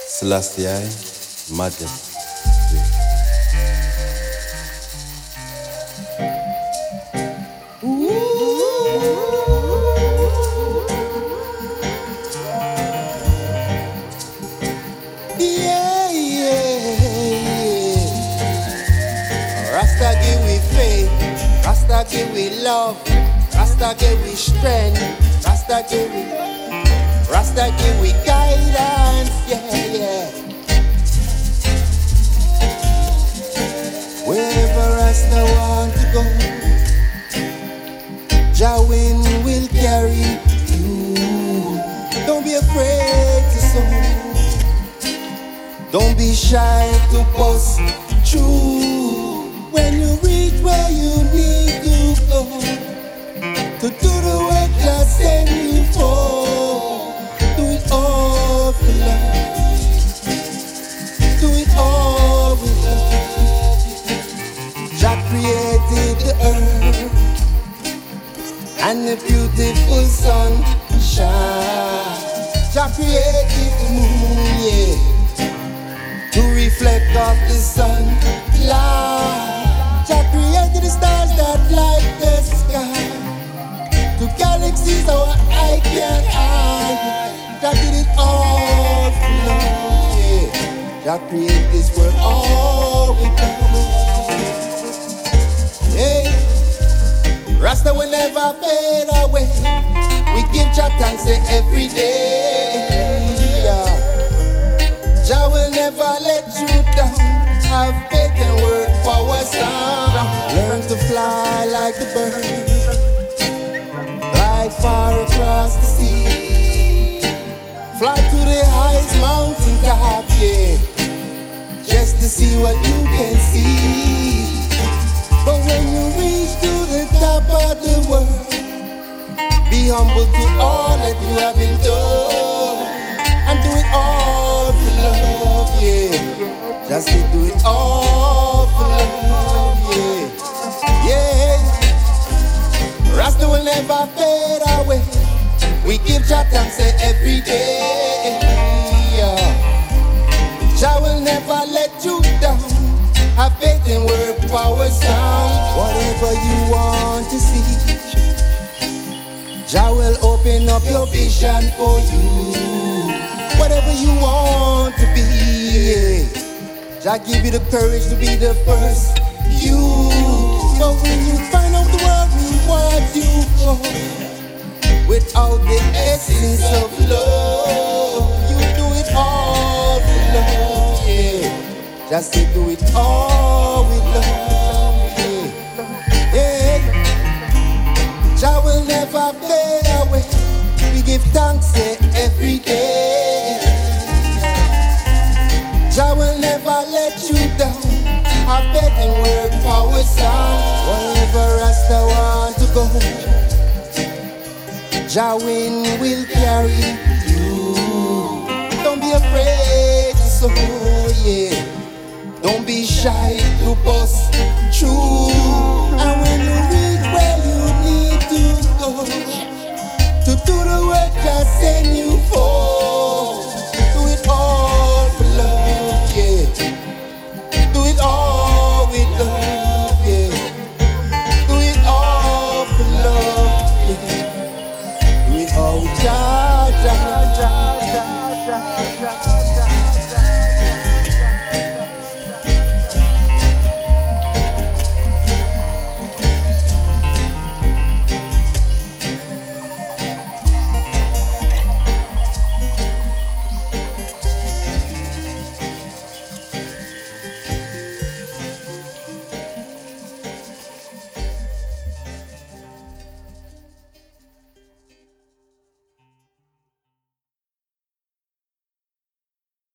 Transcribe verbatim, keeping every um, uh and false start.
Selassie, Majesty. Yeah, yeah, yeah. Rasta give we faith, Rasta give we love, Rasta give we strength, Rasta give we, Rasta give we guidance, yeah, yeah. Wherever Rasta want to go, Jawin will carry you. Don't be afraid to sow. Don't be shy to bust through. When you reach where you need to go, to do the work God sent you for, do it all for love. Do it all with love. Jah created the earth and the beautiful sunshine. Jah created the moon, yeah, to reflect off the sun light. Jah created the stars that light the sky, to galaxies our eye can't hide. Jah did it all for love, yeah. Jah created this world all with love. Hey, Rasta will never fade away. We give Jah thanks every day. Yeah. Jah will never let you down. Have faith and work for our sound. Learn to fly like a bird, glide far across the sea. Fly to the highest mountain top, yeah, just to see what you can see. But when you reach to the top of the world, be humble to all that you have been done, and do it all for love, yeah. Just to do it all for love, yeah. Yeah. Rasta will never fade away. We give Jah thanks every day. Yeah. Jah will never let you down. Have faith in word, power, sound. Whatever you want to see, Jah will open up your vision for you. Whatever you want to be, yeah. Jah give you the courage to be the first you. But when you find out the world rewards you for, without the essence of love, you do it all with love, yeah. Just to do it all with love, yeah. Yeah. Jah will never fade away. We give thanks yeah, every day. Jah will never let you down. Have faith and work power sound. Wherever Rasta want to go, Jawin will carry you. Don't be afraid to sow, yeah. Don't be shy to bust through. And when you reach where you need to go, to do the work God sent you for, do it all for love, yeah. Do it all with love, yeah. Do it all for love, yeah. Do it all with Jah, Jah, Jah, Jah, Jah, Jah.